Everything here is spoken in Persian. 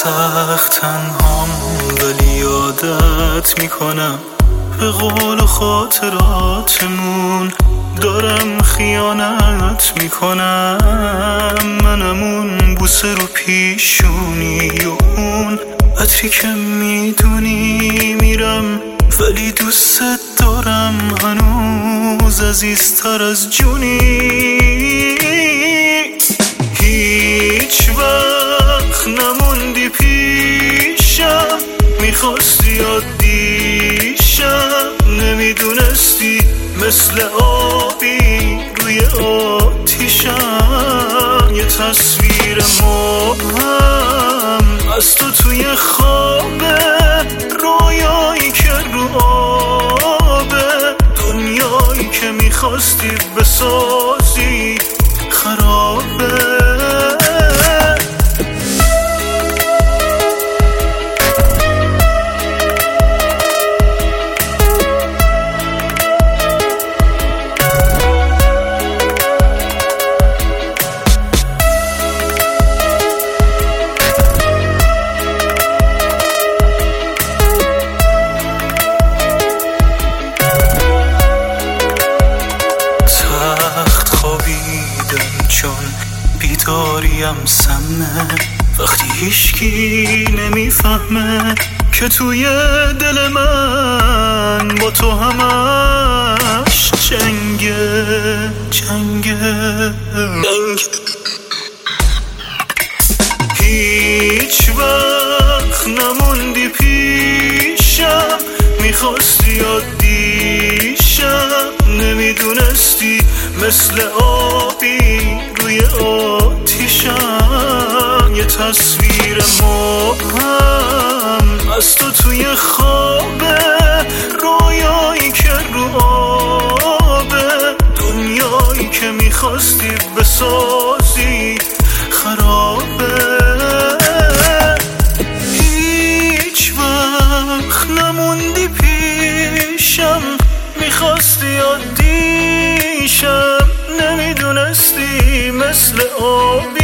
سخت تنهام ولی یادت میکنم، به قول و خاطراتمون دارم خیانت میکنم. منم اون بوسه رو پیشونی و اون عطری که میدونی میرم، ولی دوست دارم هنوز عزیزتر از جونی. هیچ وقت نموندی پیشم، میخواستی عادیشم، نمیدونستی مثل آبی روی آتیشم. یه تصویر مبهم از تو توی خوابه، رویایی که رو آبه، دنیایی که میخواستی بسازی خرابه. چون بیداریم سمه، وقتی هیچکی نمیفهمه که توی دل من با تو همش جنگه. هیچ وقت نموندی پیشم، میخواستی عادیشم، نمیدونستی مثل آبی روی آتیشم. یه تصویر مبهم از تو توی خوابه، رویایی که رو آبه، دنیایی که میخواستی بسازی خرابه. هیچ وقت نموندی پیشم، میخواستی عادیشم، نمیدونستی مثل آبی